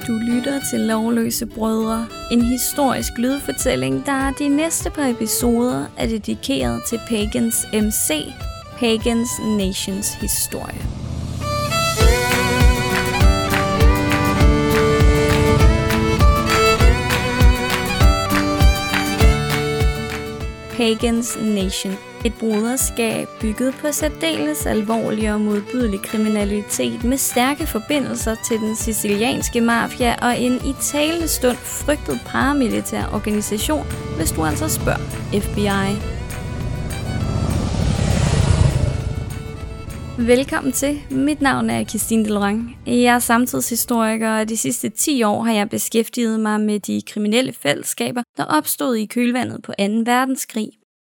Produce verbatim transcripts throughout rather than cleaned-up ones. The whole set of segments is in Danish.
Du lytter til Lovløse Brødre, en historisk lydfortælling, der de næste par episoder er dedikeret til Pagans M C, Pagans Nations historie. Pagans Nation, et broderskab bygget på særdeles alvorlig og modbydelig kriminalitet med stærke forbindelser til den sicilianske mafia og en i talende stund frygtet paramilitær organisation, hvis du altså spørger F B I. Velkommen til. Mit navn er Christine Delorang. Jeg er samtidshistoriker, og de sidste ti år har jeg beskæftiget mig med de kriminelle fællesskaber, der opstod i kølvandet på anden verdenskrig.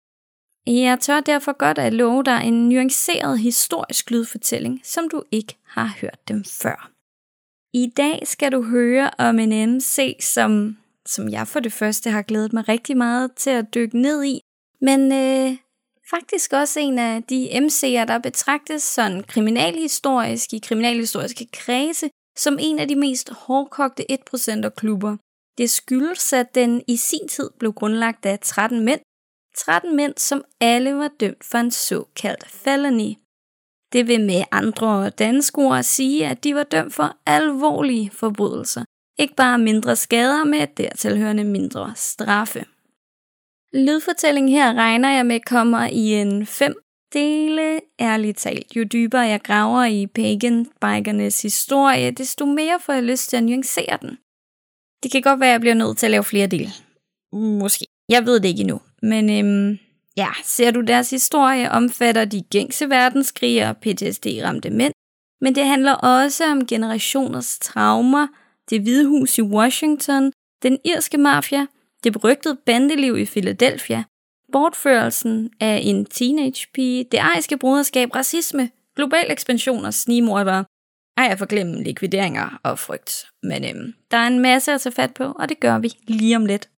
Jeg tør derfor godt at love dig en nuanceret historisk lydfortælling, som du ikke har hørt dem før. I dag skal du høre om en M C, som, som jeg for det første har glædet mig rigtig meget til at dykke ned i, men øh, faktisk også en af de M C'er, der betragtes sådan kriminalhistorisk i kriminalhistoriske kredse som en af de mest hårdkogte et procenter-klubber. Det skyldes, at den i sin tid blev grundlagt af tretten mænd, tretten mænd, som alle var dømt for en såkaldt felony. Det vil med andre danske ord sige, at de var dømt for alvorlige forbrydelser. Ikke bare mindre skader, med dertilhørende mindre straffe. Lydfortællingen her regner jeg med kommer i en fem dele. Ærligt talt, jo dybere jeg graver i pagan-bikernes historie, desto mere får jeg lyst til at nuancere den. Det kan godt være, at jeg bliver nødt til at lave flere dele. Måske. Jeg ved det ikke endnu. Men øhm, ja, ser du deres historie, omfatter de gængse verdenskrige og P T S D-ramte mænd. Men det handler også om generationers traumer, det hvide hus i Washington, den irske mafia, det berygtede bandeliv i Philadelphia, bortførelsen af en teenagepige, det ariske broderskab, racisme, global ekspansion og snigmordere. Ej, jeg får glemme likvideringer og frygt. Men øhm, der er en masse at tage fat på, og det gør vi lige om lidt.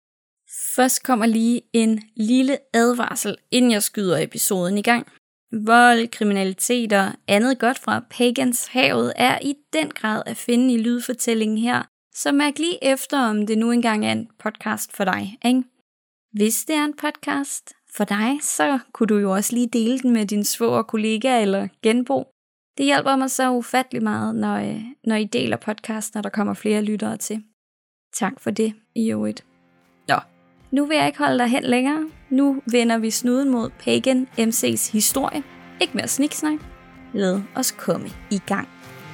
Først kommer lige en lille advarsel, inden jeg skyder episoden i gang. Vold, kriminalitet og andet godt fra Pagans havet er i den grad at finde i lydfortællingen her, så mærk lige efter, om det nu engang er en podcast for dig, ikke? Hvis det er en podcast for dig, så kunne du jo også lige dele den med din svoger kollega eller genbo. Det hjælper mig så ufattelig meget, når, når I deler podcast, når der kommer flere lyttere til. Tak for det, i øvrigt. Nå, nu vil jeg ikke holde dig hen længere. Nu vender vi snuden mod Pagan M C's historie. Ikke mere sniksnak. Lad os komme i gang.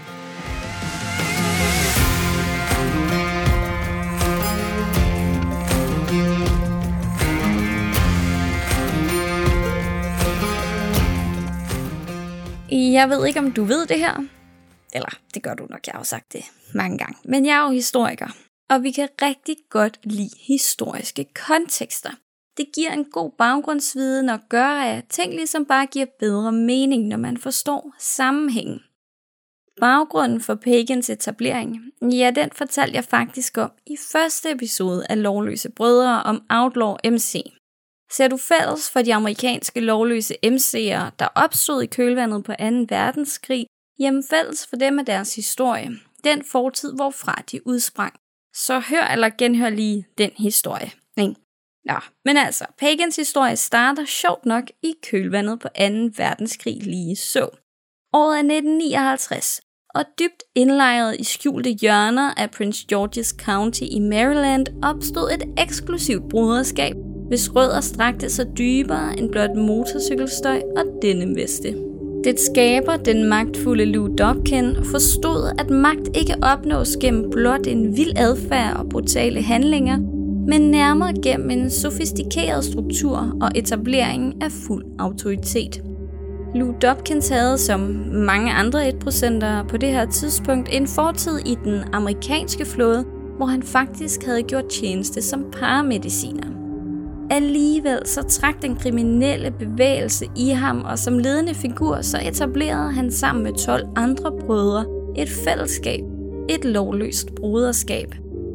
Jeg ved ikke, om du ved det her. Eller, det gør du nok, jeg har jo sagt det mange gange. Men jeg er jo historiker, og vi kan rigtig godt lide historiske kontekster. Det giver en god baggrundsviden og gør, at ting ligesom bare giver bedre mening, når man forstår sammenhængen. Baggrunden for Pagans etablering, ja, den fortalte jeg faktisk om i første episode af Lovløse Brødre om Outlaw M C. Ser du fælles for de amerikanske lovløse M C'er, der opstod i kølvandet på anden verdenskrig, jamen fælles for dem af deres historie, den fortid, hvorfra de udsprang. Så hør eller genhør lige den historie. Ikke? Nå, men altså, Pagans historie starter sjovt nok i kølvandet på anden verdenskrig lige så. Året er nitten nioghalvtreds, og dybt indlejret i skjulte hjørner af Prince George's County i Maryland opstod et eksklusivt broderskab, hvis rødder strakte sig dybere end blot motorcykelstøj og denimveste. Det skaber, den magtfulde Lou Dobkin, forstod, at magt ikke opnås gennem blot en vild adfærd og brutale handlinger, men nærmere gennem en sofistikeret struktur og etableringen af fuld autoritet. Lou Dobkins havde, som mange andre et procenter på det her tidspunkt, en fortid i den amerikanske flåde, hvor han faktisk havde gjort tjeneste som paramediciner. Alligevel så trak den kriminelle bevægelse i ham, og som ledende figur så etablerede han sammen med tolv andre brødre et fællesskab, et lovløst broderskab.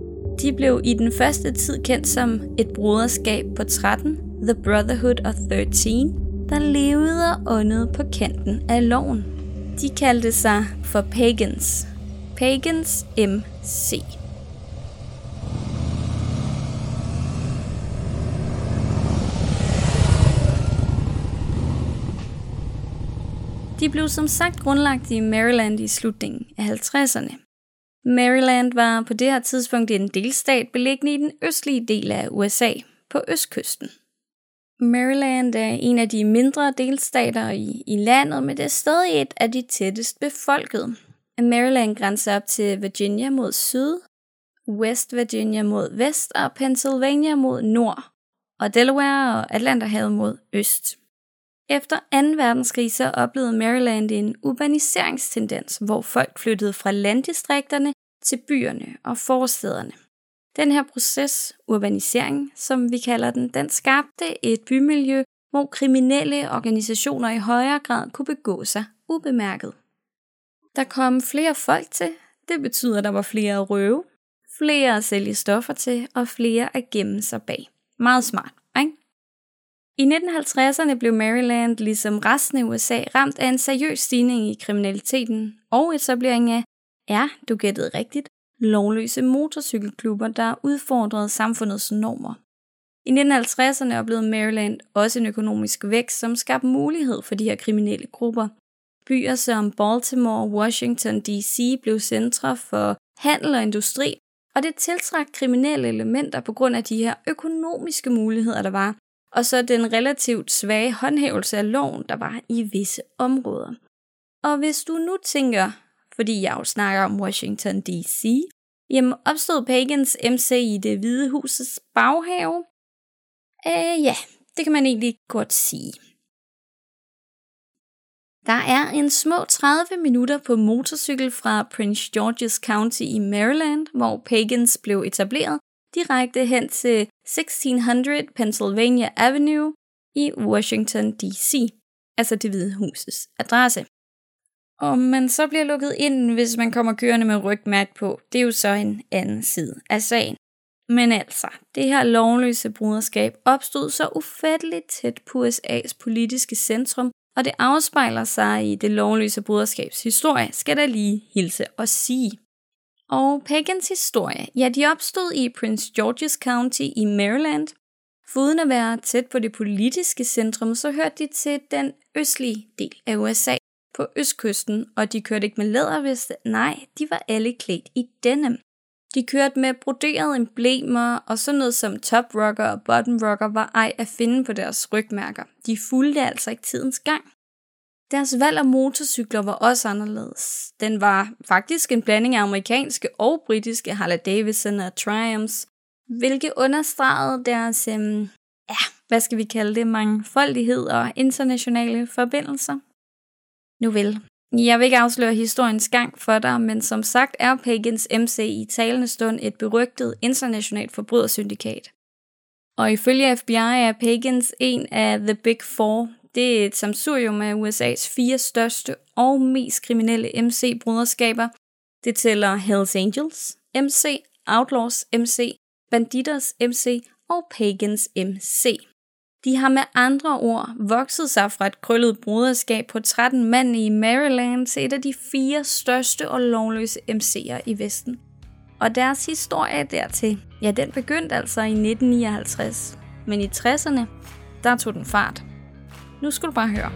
De blev i den første tid kendt som et broderskab på tretten, The Brotherhood of tretten, der levede og åndede på kanten af loven. De kaldte sig for Pagans. Pagans M C. De blev som sagt grundlagt i Maryland i slutningen af halvtredserne. Maryland var på det her tidspunkt en delstat beliggende i den østlige del af U S A på østkysten. Maryland er en af de mindre delstater i, i landet, men det er stadig et af de tættest befolkede. Maryland grænser op til Virginia mod syd, West Virginia mod vest og Pennsylvania mod nord, og Delaware og Atlanterhavet mod øst. Efter anden verdenskrig så oplevede Maryland en urbaniseringstendens, hvor folk flyttede fra landdistrikterne til byerne og forstæderne. Den her proces, urbanisering, som vi kalder den, den skabte et bymiljø, hvor kriminelle organisationer i højere grad kunne begå sig ubemærket. Der kom flere folk til, det betyder, at der var flere at røve, flere at sælge stoffer til og flere at gemme sig bag. Meget smart, ikke? I nitten halvtredserne blev Maryland, ligesom resten af U S A, ramt af en seriøs stigning i kriminaliteten og etablering af, ja, du gættede rigtigt, lovløse motorcykelklubber, der udfordrede samfundets normer. I nitten halvtredserne oplevede Maryland også en økonomisk vækst, som skabte mulighed for de her kriminelle grupper. Byer som Baltimore og Washington D C blev centre for handel og industri, og det tiltrak kriminelle elementer på grund af de her økonomiske muligheder, der var, og så den relativt svage håndhævelse af loven, der var i visse områder. Og hvis du nu tænker, fordi jeg jo snakker om Washington D C, jamen opstod Pagans M C i Det Hvide Husets baghave? Øh, ja, det kan man egentlig godt sige. Der er en små tredive minutter på motorcykel fra Prince George's County i Maryland, hvor Pagans blev etableret, direkte hen til seksten hundrede Pennsylvania Avenue i Washington D C, altså Det Hvide Husets adresse. Og man så bliver lukket ind, hvis man kommer kørende med rygmærke på, det er jo så en anden side af sagen. Men altså, det her lovløse broderskab opstod så ufatteligt tæt på U S A's politiske centrum, og det afspejler sig i det lovløse broderskabs historie, skal der lige hilse og sige. Og Pagans historie, ja, de opstod i Prince George's County i Maryland. Foruden at være tæt på det politiske centrum, så hørte de til den østlige del af U S A på østkysten, og de kørte ikke med læderveste, nej, de var alle klædt i denim. De kørte med broderede emblemer, og sådan noget som top rocker og bottom rocker var ej at finde på deres rygmærker. De fulgte altså ikke tidens gang. Deres valg af motorcykler var også anderledes. Den var faktisk en blanding af amerikanske og britiske Harley Davidson og Triumphs, hvilket understregede deres, øhm, ja, hvad skal vi kalde det, mangfoldighed og internationale forbindelser. Nu vel, jeg vil ikke afsløre historiens gang for dig, men som sagt er Pagans M C i talende stund et berygtet internationalt forbrydersyndikat. Og ifølge F B I er Pagans en af The Big Four. Det er et sammensurium af U S A's fire største og mest kriminelle M C-broderskaber. Det tæller Hells Angels M C, Outlaws M C, Banditers M C og Pagans M C. De har med andre ord vokset sig fra et krøllet broderskab på tretten mand i Maryland til et af de fire største og lovløse M C'er i Vesten. Og deres historie dertil, ja, den begyndte altså i nitten nioghalvtreds. Men i tresserne, der tog den fart. Nu skal du bare høre.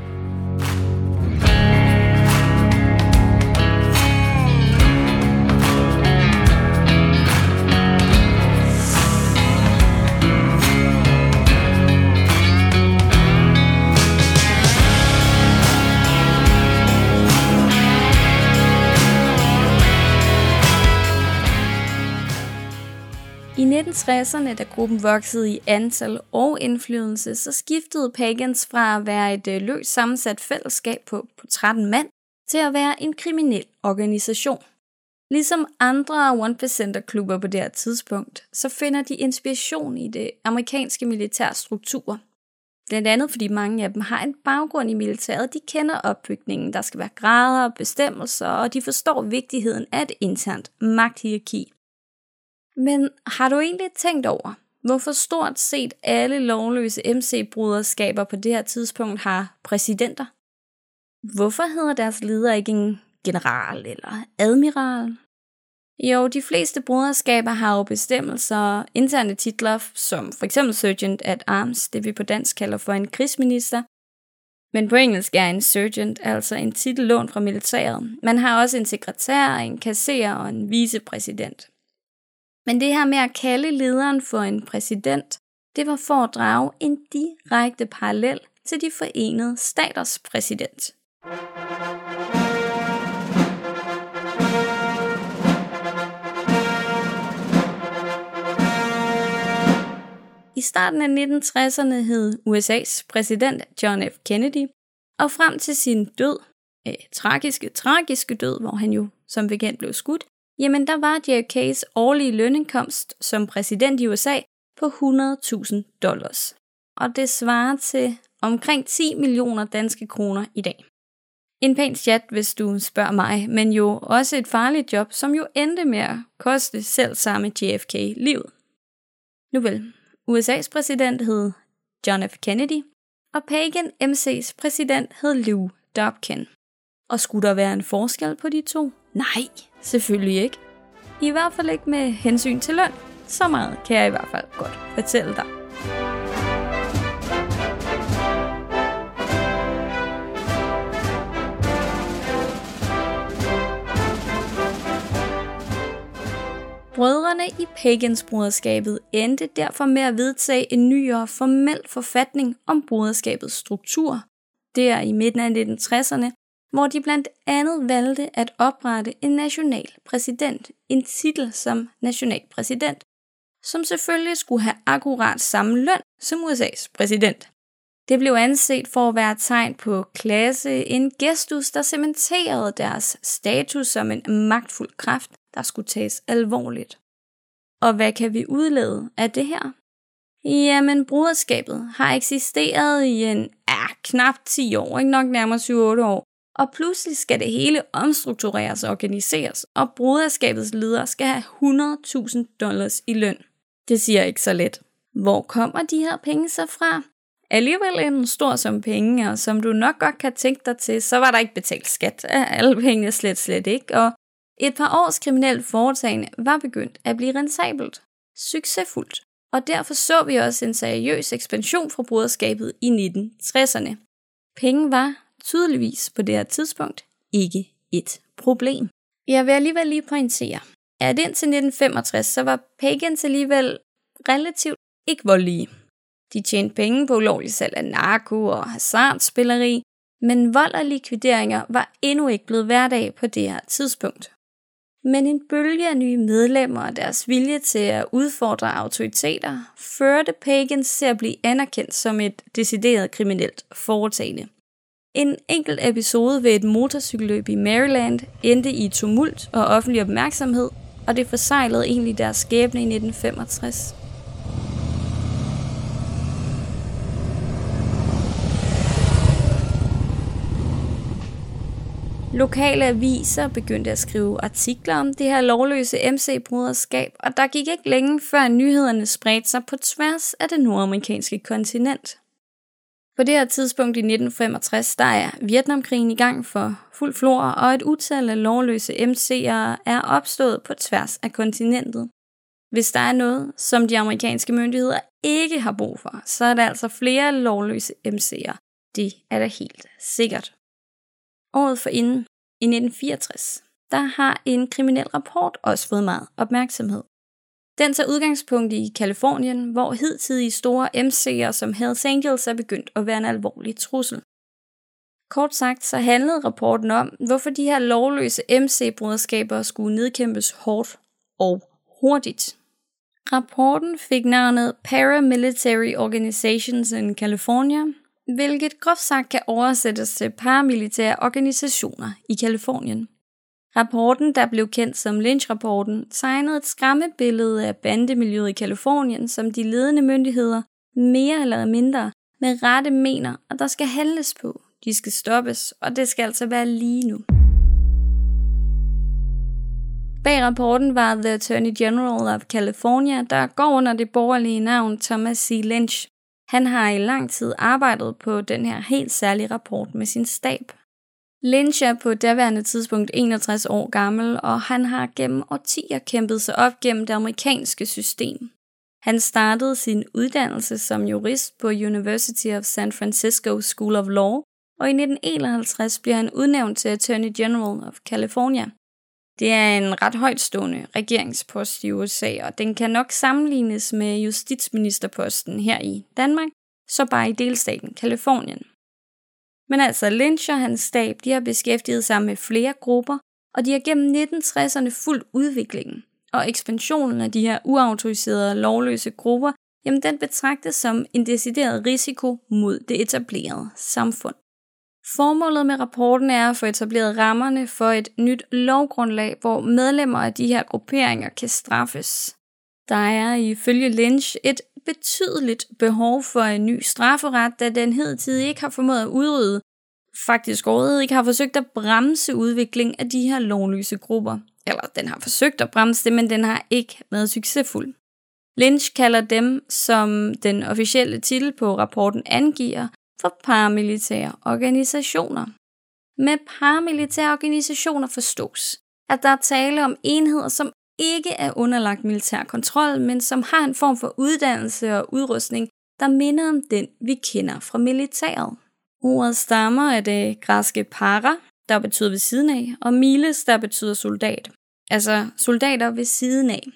I nitten tresserne, da gruppen voksede i antal og indflydelse, så skiftede Pagans fra at være et løst sammensat fællesskab på, på tretten mand til at være en kriminel organisation. Ligesom andre one-percenter-klubber på det her tidspunkt, så finder de inspiration i det amerikanske militære strukturer. Blandt andet fordi mange af dem har en baggrund i militæret, de kender opbygningen, der skal være grader og bestemmelser, og de forstår vigtigheden af et internt magthierarki. Men har du egentlig tænkt over, hvorfor stort set alle lovløse M C-broderskaber på det her tidspunkt har præsidenter? Hvorfor hedder deres leder ikke en general eller admiral? Jo, de fleste broderskaber har jo bestemmelser, interne titler, som for eksempel Sergeant at Arms, det vi på dansk kalder for en krigsminister. Men på engelsk er en sergeant altså en titel lånt fra militæret. Man har også en sekretær, en kasserer og en vicepræsident. Men det her med at kalde lederen for en præsident, det var for at drage en direkte parallel til de forenede staters præsident. I starten af nitten tresserne hed U S A's præsident John F. Kennedy, og frem til sin død, øh, tragiske, tragiske død, hvor han jo som bekendt blev skudt, jamen der var J F K's årlige lønindkomst som præsident i U S A på hundrede tusind dollars. Og det svarer til omkring ti millioner danske kroner i dag. En pæn chat, hvis du spørger mig, men jo også et farligt job, som jo endte med at koste selv samme J F K livet. Nu vel, U S A's præsident hed John F. Kennedy, og Pagan M C's præsident hed Lew Dobkin. Og skulle der være en forskel på de to? Nej, selvfølgelig ikke. I hvert fald ikke med hensyn til løn. Så meget kan jeg i hvert fald godt fortælle dig. Brødrene i Pagans broderskabet endte derfor med at vedtage en ny og formel forfatning om broderskabets struktur, der i midten af nitten tresserne, hvor de blandt andet valgte at oprette en national præsident, en titel som nationalpræsident, som selvfølgelig skulle have akkurat samme løn som U S A's præsident. Det blev anset for at være et tegn på klasse, en gestus, der cementerede deres status som en magtfuld kraft, der skulle tages alvorligt. Og hvad kan vi udlede af det her? Jamen, broderskabet har eksisteret i en ja, knap ti år, ikke nok nærmere syv otte år, og pludselig skal det hele omstruktureres og organiseres, og broderskabets ledere skal have hundrede tusind dollars i løn. Det siger ikke så let. Hvor kommer de her penge så fra? Alligevel en stor sum penge, og som du nok godt kan tænke dig til, så var der ikke betalt skat af alle pengene slet slet ikke, og et par års kriminelt foretagende var begyndt at blive rentabelt, succesfuldt, og derfor så vi også en seriøs ekspansion fra broderskabet i nitten tresserne. Penge var tydeligvis på det her tidspunkt ikke et problem. Jeg vil alligevel lige pointere, at indtil nitten femogtres, så var Pagans alligevel relativt ikke voldelige. De tjente penge på ulovlig salg af narko og hasardspilleri, men vold og likvideringer var endnu ikke blevet hverdag på det her tidspunkt. Men en bølge af nye medlemmer og deres vilje til at udfordre autoriteter førte Pagans til at blive anerkendt som et decideret kriminelt foretagende. En enkelt episode ved et motorcykelløb i Maryland endte i tumult og offentlig opmærksomhed, og det forseglede egentlig deres skæbne i nitten femogtres. Lokale aviser begyndte at skrive artikler om det her lovløse M C-broderskab, og der gik ikke længe før nyhederne spredte sig på tværs af det nordamerikanske kontinent. På det her tidspunkt i nitten femogtres, der er Vietnamkrigen i gang for fuld flor, og et utal af lovløse M C'ere er opstået på tværs af kontinentet. Hvis der er noget, som de amerikanske myndigheder ikke har brug for, så er der altså flere lovløse M C'ere. Det er da helt sikkert. Året forinden, i nitten fireogtres, der har en kriminel rapport også fået meget opmærksomhed. Den tager udgangspunkt i Californien, hvor hidtidige store M C'er som Hells Angels er begyndt at være en alvorlig trussel. Kort sagt så handlede rapporten om, hvorfor de her lovløse M C-broderskaber skulle nedkæmpes hårdt og hurtigt. Rapporten fik navnet Paramilitary Organizations in California, hvilket groft sagt kan oversættes til paramilitære organisationer i Californien. Rapporten, der blev kendt som Lynch-rapporten, tegnede et skræmmebillede af bandemiljøet i Californien, som de ledende myndigheder mere eller mindre med rette mener, at der skal handles på. De skal stoppes, og det skal altså være lige nu. Bag rapporten var The Attorney General of California, der går under det borgerlige navn Thomas C. Lynch. Han har i lang tid arbejdet på den her helt særlige rapport med sin stab. Lynch er på daværende tidspunkt enogtres år gammel, og han har gennem årtier kæmpet sig op gennem det amerikanske system. Han startede sin uddannelse som jurist på University of San Francisco School of Law, og i nitten enoghalvtreds bliver han udnævnt til Attorney General of California. Det er en ret højtstående regeringspost i U S A, og den kan nok sammenlignes med justitsministerposten her i Danmark, så bare i delstaten Californien. Men altså Lynch og hans stab, de har beskæftiget sig med flere grupper, og de har gennem nitten tresserne fulgt udviklingen. Og ekspansionen af de her uautoriserede lovløse grupper, jamen den betragtes som en decideret risiko mod det etablerede samfund. Formålet med rapporten er at få etableret rammerne for et nyt lovgrundlag, hvor medlemmer af de her grupperinger kan straffes. Der er ifølge Lynch et betydeligt behov for en ny strafferet, da den hidtil ikke har formået at udrydde, faktisk overhovedet ikke har forsøgt at bremse udvikling af de her lovløse grupper. Eller den har forsøgt at bremse det, men den har ikke været succesfuld. Lynch kalder dem, som den officielle titel på rapporten angiver, for paramilitære organisationer. Med paramilitære organisationer forstås, at der er tale om enheder, som ikke er underlagt militær kontrol, men som har en form for uddannelse og udrustning, der minder om den, vi kender fra militæret. Ordet stammer af det græske para, der betyder ved siden af, og miles, der betyder soldat. Altså soldater ved siden af.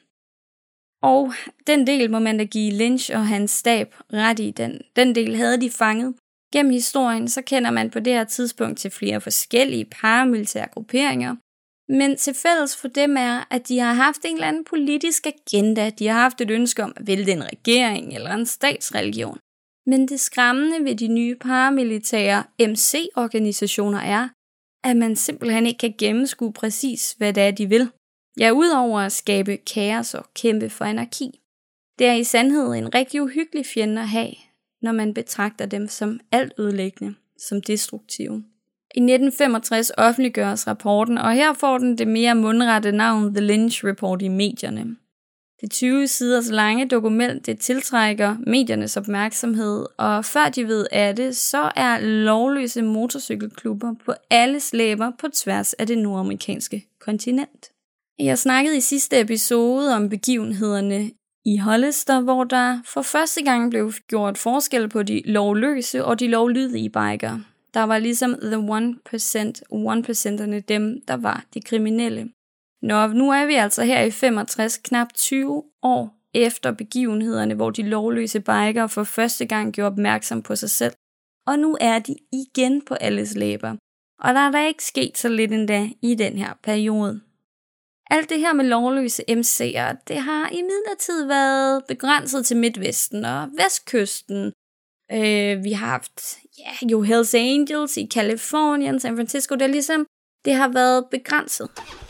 Og den del må man da give Lynch og hans stab ret i. Den, den del havde de fanget. Gennem historien så kender man på det her tidspunkt til flere forskellige paramilitære grupperinger. Men til fælles for dem er, at de har haft en eller anden politisk agenda. De har haft et ønske om at vælte en regering eller en statsreligion. Men det skræmmende ved de nye paramilitære M C-organisationer er, at man simpelthen ikke kan gennemskue præcis, hvad det er, de vil. Ja, udover at skabe kaos og kæmpe for anarki. Det er i sandhed en rigtig uhyggelig fjende at have, når man betragter dem som altødelæggende, som destruktive. I nitten femogtres offentliggøres rapporten, og her får den det mere mundrette navn The Lynch Report i medierne. Det tyve siders lange dokument, det tiltrækker mediernes opmærksomhed, og før de ved af det, så er lovløse motorcykelklubber på alle slæber på tværs af det nordamerikanske kontinent. Jeg snakkede i sidste episode om begivenhederne i Hollister, hvor der for første gang blev gjort forskel på de lovløse og de lovlydige bikere. Der var ligesom the one percent, one percenterne dem, der var de kriminelle. Nå, nu er vi altså her i femogtres, knap tyve år efter begivenhederne, hvor de lovløse bikere for første gang gjorde opmærksom på sig selv. Og nu er de igen på alles læber. Og der er da ikke sket så lidt endda i den her periode. Alt det her med lovløse M C'er, det har imidlertid været begrænset til Midtvesten og Vestkysten. Øh, vi har haft ja, jo Hells Angels i Californien, San Francisco, det er ligesom, det har været begrænset.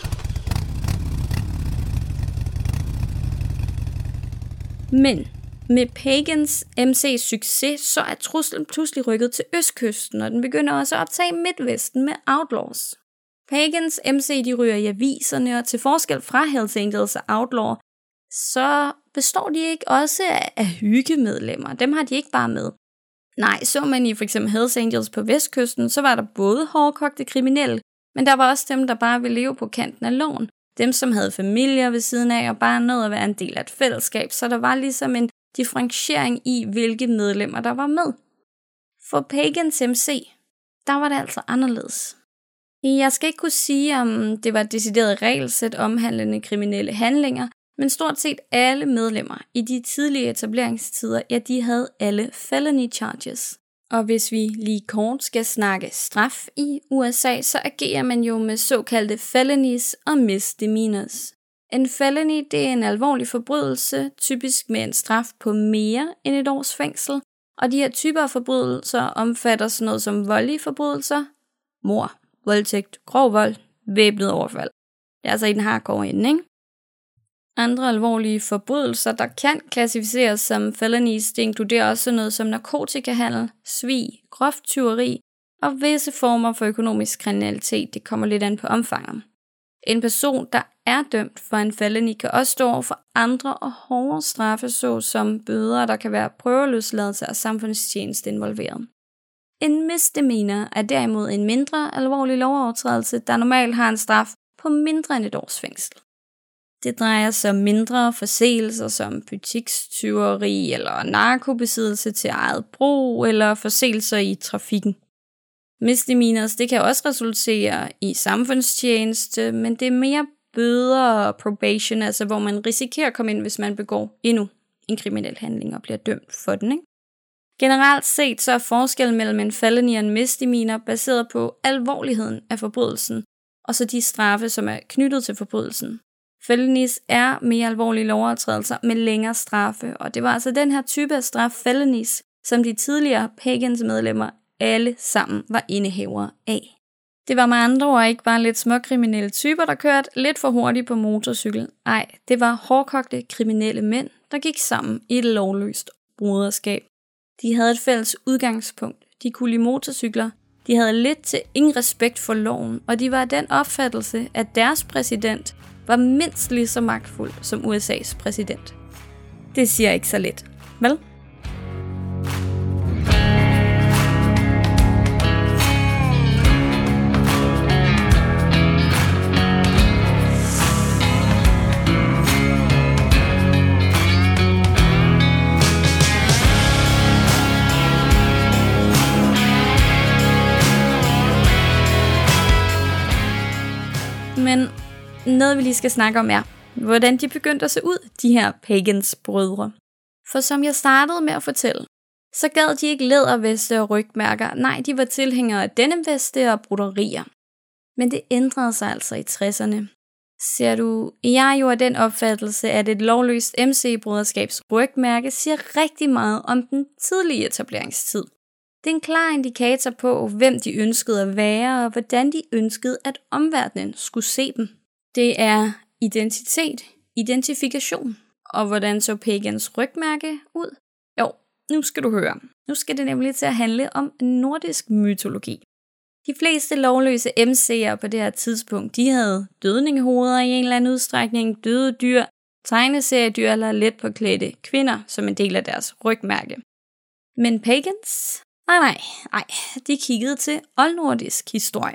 Men med Pagans M C's succes, så er truslen pludselig rykket til Østkysten, og den begynder også at optage Midtvesten med Outlaws. Pagans M C de ryger i aviserne, og til forskel fra Hells Angels og Outlaw, så består de ikke også af, af hyggemedlemmer. Dem har de ikke bare med. Nej, så man i for eksempel Hells Angels på Vestkysten, så var der både hårdkogte kriminelle, men der var også dem, der bare ville leve på kanten af loven. Dem, som havde familier ved siden af og bare nåede at være en del af et fællesskab, så der var ligesom en differentiering i, hvilke medlemmer der var med. For Pagans M C, der var det altså anderledes. Jeg skal ikke kunne sige, om det var et decideret regelsæt omhandlende kriminelle handlinger, men stort set alle medlemmer i de tidlige etableringstider, ja, de havde alle felony charges. Og hvis vi lige kort skal snakke straf i U S A, så agerer man jo med såkaldte felonies og misdemeanors. En felony, det er en alvorlig forbrydelse, typisk med en straf på mere end et års fængsel, og de her typer af forbrydelser omfatter sådan noget som voldelige forbrydelser, mord, voldtægt, grov vold, væbnet overfald. Det er altså i den hardcore ende, ikke? Andre alvorlige forbrydelser, der kan klassificeres som felonies, det inkluderer også noget som narkotikahandel, svig, groft tyveri og visse former for økonomisk kriminalitet. Det kommer lidt an på omfanget. En person, der er dømt for en felony, kan også stå over for andre og hårde straffe, såsom bøder, der kan være prøveløsladelse og samfundstjeneste involveret. En misdemeanor er derimod en mindre alvorlig lovovertrædelse, der normalt har en straf på mindre end et års fængsel. Det drejer sig om mindre forseelser som butikstyveri eller narkobesiddelse til eget brug eller forseelser i trafikken. Misdemeanors, det kan også resultere i samfundstjeneste, men det er mere bøder og probation, altså hvor man risikerer at komme ind, hvis man begår endnu en kriminel handling og bliver dømt for den, ikke? Generelt set så er forskellen mellem en felony og en misdemeanor baseret på alvorligheden af forbrydelsen, og så de straffe, som er knyttet til forbrydelsen. Felonies er mere alvorlige lovovertrædelser med længere straffe, og det var altså den her type af straf, felonies, som de tidligere Pagans medlemmer alle sammen var indehavere af. Det var med andre ord ikke bare lidt småkriminelle typer, der kørte lidt for hurtigt på motorcykel. Ej, det var hårdkogte kriminelle mænd, der gik sammen i et lovløst broderskab. De havde et fælles udgangspunkt. De kunne lide motorcykler. De havde lidt til ingen respekt for loven, og de var af den opfattelse, at deres præsident var mindst lige så magtfuld som U S A's præsident. Det siger ikke så lidt, vel? Men noget vi lige skal snakke om er, hvordan de begyndte at se ud, de her Pagans brødre. For som jeg startede med at fortælle, så gad de ikke læderveste og rygmærker. Nej, de var tilhængere af denimveste og broderier. Men det ændrede sig altså i tresserne. Ser du, jeg er jo af den opfattelse, at et lovløst M C-broderskabs rygmærke siger rigtig meget om den tidlige etableringstid. Det er en klar indikator på, hvem de ønskede at være, og hvordan de ønskede, at omverdenen skulle se dem. Det er identitet, identifikation, og hvordan så Pagans rygmærke ud? Jo, nu skal du høre. Nu skal det nemlig til at handle om nordisk mytologi. De fleste lovløse M C'er på det her tidspunkt, de havde dødningehoveder i en eller anden udstrækning, døde dyr, tegneseriedyr eller let påklædte kvinder som en del af deres rygmærke. Men Pagans? Nej, nej, nej, de kiggede til oldnordisk historie.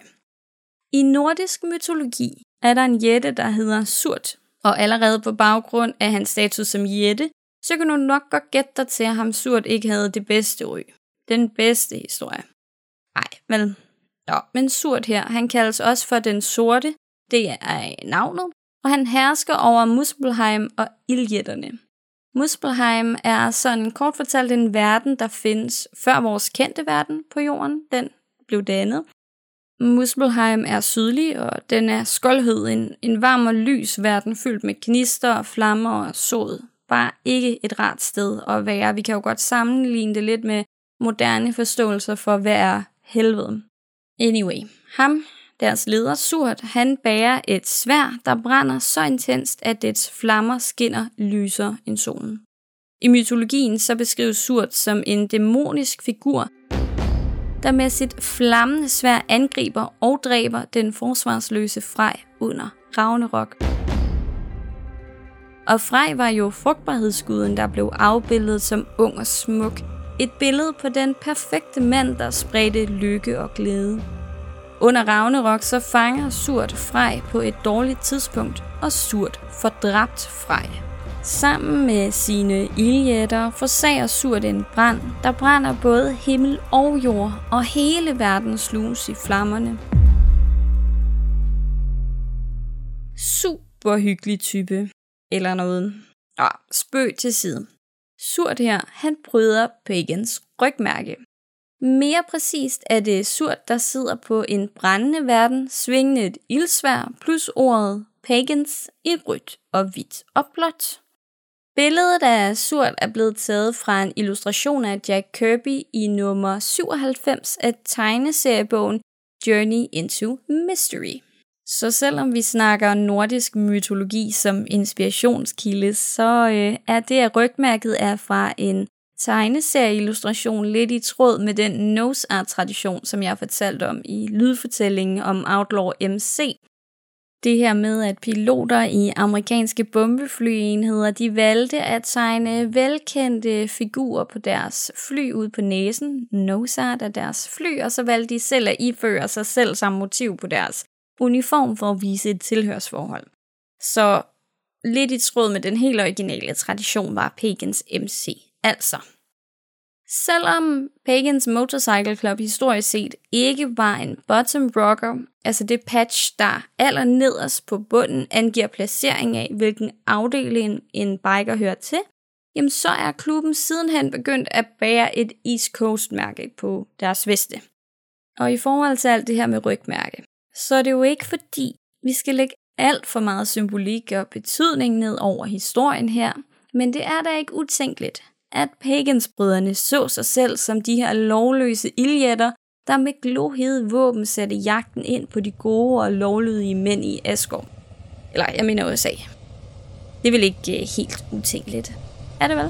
I nordisk mytologi er der en jætte, der hedder Surt, og allerede på baggrund af hans status som jætte, så kan du nok godt gætte dig til, at ham Surt ikke havde det bedste ry. Den bedste historie. Nej, vel, ja, men Surt her, han kaldes også for den sorte, det er navnet, og han hersker over Muspelheim og ildjætterne. Muspelheim er sådan kort fortalt en verden, der findes før vores kendte verden på jorden. Den blev dannet. Muspelheim er sydlig, og den er skoldhed, en, en varm og lys verden fyldt med gnister og flammer og sod. Bare ikke et rart sted at være. Vi kan jo godt sammenligne det lidt med moderne forståelser for, hvad er helvede. Anyway, ham, deres leder Surt, han bærer et sværd, der brænder så intenst, at dets flammer skinner lyser end solen. I mytologien så beskrives Surt som en dæmonisk figur, der med sit flammende sværd angriber og dræber den forsvarsløse Frej under Ragnarok. Og Frej var jo frugtbarhedsguden, der blev afbildet som ung og smuk. Et billede på den perfekte mand, der spredte lykke og glæde. Under Ragnarok så fanger Surt Frej på et dårligt tidspunkt, og Surt får dræbt Frej. Sammen med sine ildjætter forsager Surt en brand, der brænder både himmel og jord, og hele verden sluges i flammerne. Super hyggelig type, eller noget. Ja, spøg til side. Surt her, han bryder Pagans rygmærke. Mere præcist er det Surt, der sidder på en brændende verden, svingende et ildsværd plus ordet Pagans i rødt og hvidt og blåt. Billedet af Surt er blevet taget fra en illustration af Jack Kirby i nummer syvoghalvfems af tegneseriebogen Journey into Mystery. Så selvom vi snakker nordisk mytologi som inspirationskilde, så øh, er det, at rygmærket er fra en tegneserieillustration lidt i tråd med den nose art tradition, som jeg har fortalt om i lydfortællingen om Outlaw M C. Det her med, at piloter i amerikanske bombeflyenheder, de valgte at tegne velkendte figurer på deres fly ud på næsen, nosart af deres fly, og så valgte de selv at iføre sig selv samme motiv på deres uniform for at vise et tilhørsforhold. Så lidt i tråd med den helt originale tradition var Pagans M C altså. Selvom Pagans Motorcycle Club historisk set ikke var en bottom rocker, altså det patch, der allernederst på bunden angiver placering af, hvilken afdeling en biker hører til, jamen så er klubben sidenhen begyndt at bære et East Coast-mærke på deres veste. Og i forhold til alt det her med rygmærke, så er det jo ikke fordi, vi skal lægge alt for meget symbolik og betydning ned over historien her, men det er da ikke utænkeligt, at Pagans-brødrene så sig selv som de her lovløse ildjætter, der med glohede våben satte jagten ind på de gode og lovlydige mænd i Asgård. Eller jeg mener U S A. Det er vel ikke helt utænkeligt. Er det vel?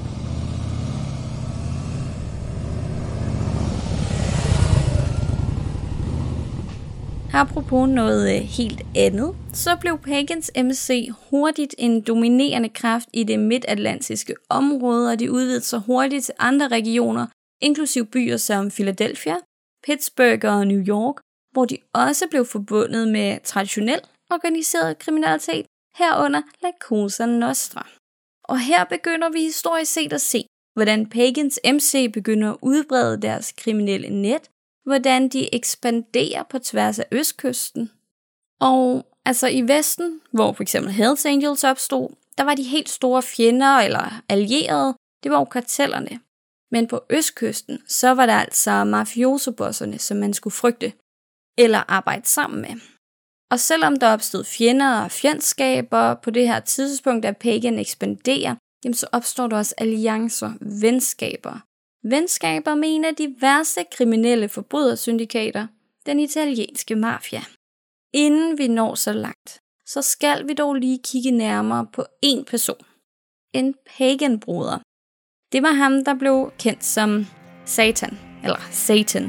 Apropos noget helt andet, så blev Pagans M C hurtigt en dominerende kraft i det midtatlantiske område, og det udvidede sig hurtigt til andre regioner, inklusive byer som Philadelphia, Pittsburgh og New York, hvor de også blev forbundet med traditionel organiseret kriminalitet, herunder La Cosa Nostra. Og her begynder vi historisk set at se, hvordan Pagans M C begynder at udbrede deres kriminelle net, hvordan de ekspanderer på tværs af østkysten. Og altså i vesten, hvor for eksempel Hells Angels opstod, der var de helt store fjender eller allierede, det var jo kartellerne. Men på østkysten, så var der altså mafiosobosserne, som man skulle frygte eller arbejde sammen med. Og selvom der opstod fjender og fjendskaber på det her tidspunkt, da Pagan ekspanderer, jamen så opstår der også alliancer, venskaber. Venskaber med en af de værste kriminelle forbrydersyndikater, den italienske mafia. Inden vi når så langt, så skal vi dog lige kigge nærmere på en person. En Pagan-broder. Det var ham, der blev kendt som Satan, eller Satan.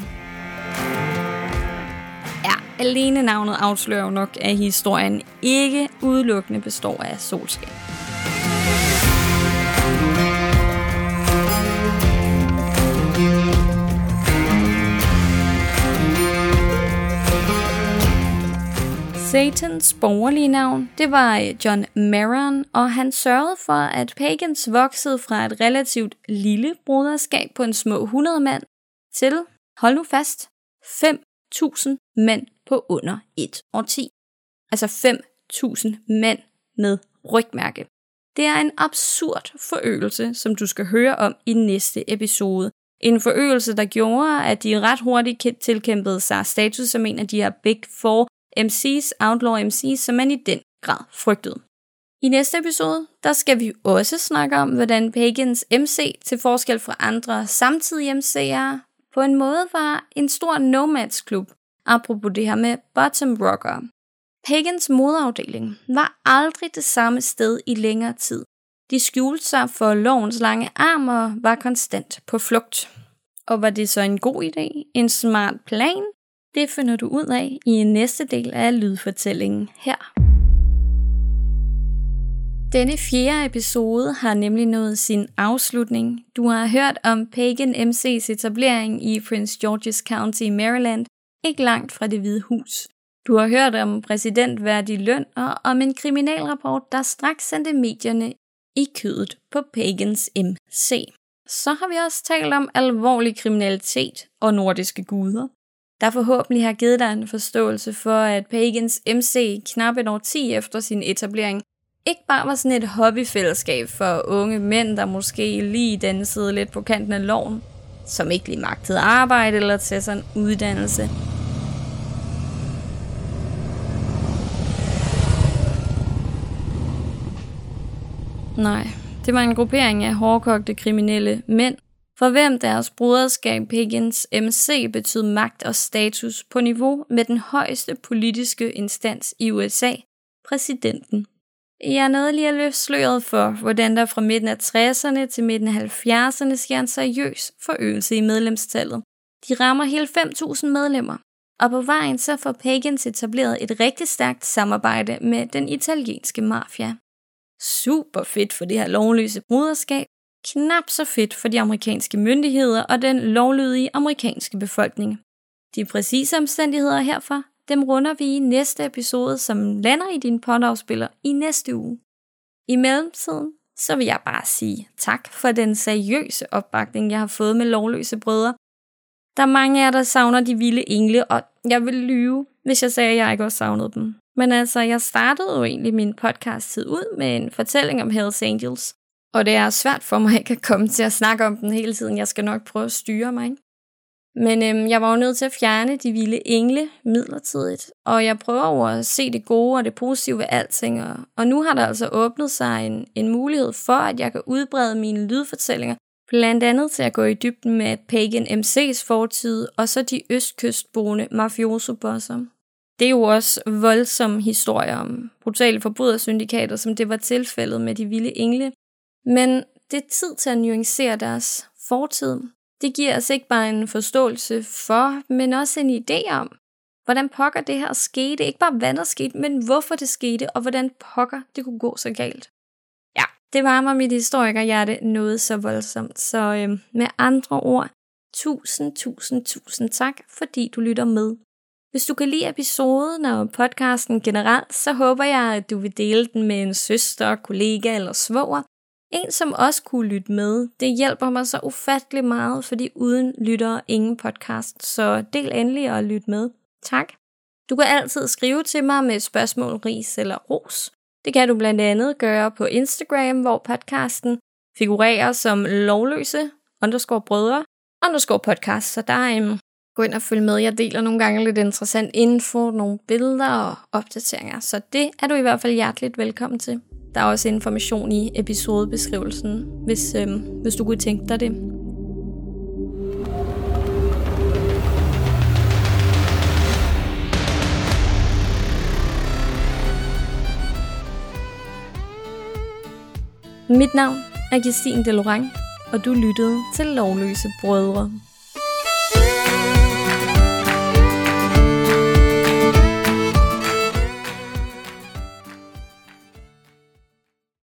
Ja, alene navnet afslører jo nok, at historien ikke udelukkende består af solskin. Satans borgerlige navn, det var John Maron, og han sørgede for, at Pagans voksede fra et relativt lille broderskab på en små hundrede mand til, hold nu fast, fem tusind mænd på under et årti. Altså fem tusind mænd med rygmærke. Det er en absurd forøgelse, som du skal høre om i næste episode. En forøgelse, der gjorde, at de ret hurtigt tilkæmpede sig status som en af de her Big Four M C's, Outlaw M C's, som man i den grad frygtede. I næste episode, der skal vi også snakke om, hvordan Pagans M C til forskel fra andre samtidige M C'er på en måde var en stor nomads-klub, apropos det her med bottom rocker. Pagans moderafdeling var aldrig det samme sted i længere tid. De skjulte sig for lovens lange arm og var konstant på flugt. Og var det så en god idé? En smart plan? Det finder du ud af i næste del af lydfortællingen her. Denne fjerde episode har nemlig nået sin afslutning. Du har hørt om Pagan M C's etablering i Prince George's County, Maryland, ikke langt fra Det Hvide Hus. Du har hørt om præsidentværdig løn og om en kriminalrapport, der straks sendte medierne i kødet på Pagans M C. Så har vi også talt om alvorlig kriminalitet og nordiske guder, der forhåbentlig har givet dig en forståelse for, at Pagans M C knap et årti efter sin etablering ikke bare var sådan et hobbyfællesskab for unge mænd, der måske lige dansede lidt på kanten af loven, som ikke lige magtede arbejde eller tage sig en uddannelse. Nej, det var en gruppering af hårdkogte kriminelle mænd, for hvem deres broderskab Pagans M C betød magt og status på niveau med den højeste politiske instans i U S A, præsidenten. Jeg nåede lige at løfte sløret for, hvordan der fra midten af tresserne til midten af halvfjerdserne sker en seriøs forøgelse i medlemstallet. De rammer hele fem tusind medlemmer. Og på vejen så får Pagans etableret et rigtig stærkt samarbejde med den italienske mafia. Super fedt for det her lovløse broderskab, knap så fedt for de amerikanske myndigheder og den lovlydige amerikanske befolkning. De præcise omstændigheder herfor, dem runder vi i næste episode, som lander i din podafspiller i næste uge. I mellemtiden, så vil jeg bare sige tak for den seriøse opbakning, jeg har fået med Lovløse Brødre. Der er mange af jer, der savner de vilde engle, og jeg vil lyve, hvis jeg sagde, at jeg ikke også savnede dem. Men altså, jeg startede jo egentlig min podcast-tid ud med en fortælling om Hells Angels. Og det er svært for mig ikke at komme til at snakke om den hele tiden. Jeg skal nok prøve at styre mig. Men øhm, jeg var jo nødt til at fjerne de vilde engle midlertidigt. Og jeg prøver jo at se det gode og det positive ved alting. Og, og nu har der altså åbnet sig en, en mulighed for, at jeg kan udbrede mine lydfortællinger. Blandt andet til at gå i dybden med Pagan M C's fortid og så de østkystboende mafioso-bosser. Det er jo også voldsomme historier om brutale forbrydersyndikater, som det var tilfældet med de vilde engle. Men det er tid til at nuancere deres fortid. Det giver os ikke bare en forståelse for, men også en idé om, hvordan pokker det her skete. Ikke bare hvad der skete, men hvorfor det skete, og hvordan pokker det kunne gå så galt. Ja, det varmer mit historikerhjerte noget så voldsomt. Så øhm, med andre ord, tusind, tusind, tusind tak, fordi du lytter med. Hvis du kan lide episoden og podcasten generelt, så håber jeg, at du vil dele den med en søster, kollega eller svoger. En, som også kunne lytte med. Det hjælper mig så ufattelig meget, fordi uden lytter ingen podcast. Så del endelig og lyt med. Tak. Du kan altid skrive til mig med spørgsmål, ris eller ros. Det kan du blandt andet gøre på Instagram, hvor podcasten figurerer som lovløse underscore brødre underscore podcast. Så der er um, gå ind og følg med. Jeg deler nogle gange lidt interessant info, nogle billeder og opdateringer. Så det er du i hvert fald hjerteligt velkommen til. Der er også information i episodebeskrivelsen, hvis, øhm, hvis du kunne tænke dig det. Mit navn er Christine Delorang, og du lyttede til Lovløse Brødre.